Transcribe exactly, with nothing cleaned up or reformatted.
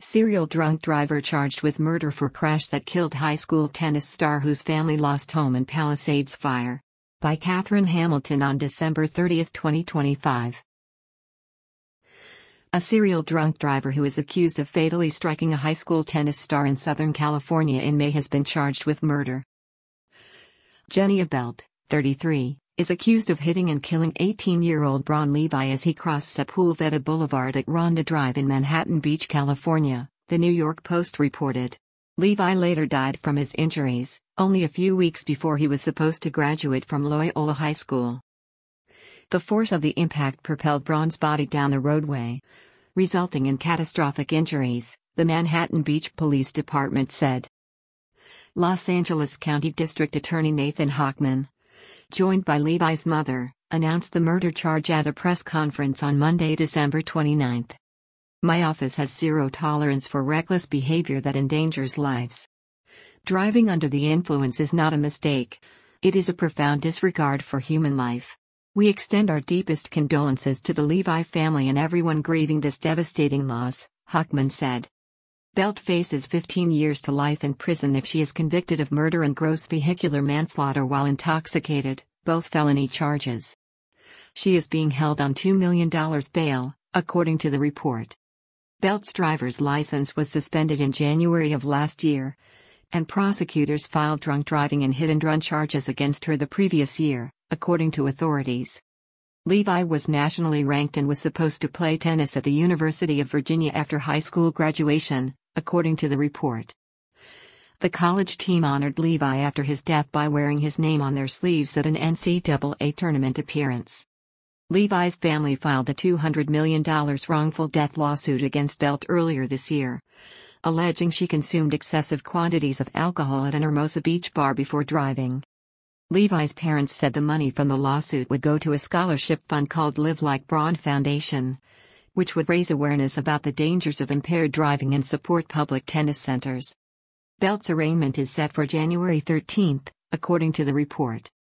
Serial drunk driver charged with murder for crash that killed high school tennis star whose family lost home in Palisades fire. By Catherine Hamilton on December thirtieth, twenty twenty-five. A serial drunk driver who is accused of fatally striking a high school tennis star in Southern California in May has been charged with murder. Genia Belt, thirty-three, is accused of hitting and killing eighteen-year-old Braun Levi as he crossed Sepulveda Boulevard at Ronda Drive in Manhattan Beach, California, the New York Post reported. Levi later died from his injuries, only a few weeks before he was supposed to graduate from Loyola High School. The force of the impact propelled Braun's body down the roadway, resulting in catastrophic injuries, the Manhattan Beach Police Department said. Los Angeles County District Attorney Nathan Hochman, joined by Levi's mother, announced the murder charge at a press conference on Monday, December twenty-ninth. "My office has zero tolerance for reckless behavior that endangers lives. Driving under the influence is not a mistake. It is a profound disregard for human life. We extend our deepest condolences to the Levi family and everyone grieving this devastating loss," Hochman said. Belt faces fifteen years to life in prison if she is convicted of murder and gross vehicular manslaughter while intoxicated, both felony charges. She is being held on two million dollars bail, according to the report. Belt's driver's license was suspended in January of last year, and prosecutors filed drunk driving and hit-and-run charges against her the previous year, according to authorities. Levi was nationally ranked and was supposed to play tennis at the University of Virginia after high school graduation, according to the report. The college team honored Levi after his death by wearing his name on their sleeves at an N C double A tournament appearance. Levi's family filed a two hundred million dollars wrongful death lawsuit against Belt earlier this year, alleging she consumed excessive quantities of alcohol at an Hermosa Beach bar before driving. Levi's parents said the money from the lawsuit would go to a scholarship fund called Live Like Braun Foundation, which would raise awareness about the dangers of impaired driving and support public tennis centers. Belt's arraignment is set for January thirteenth, according to the report.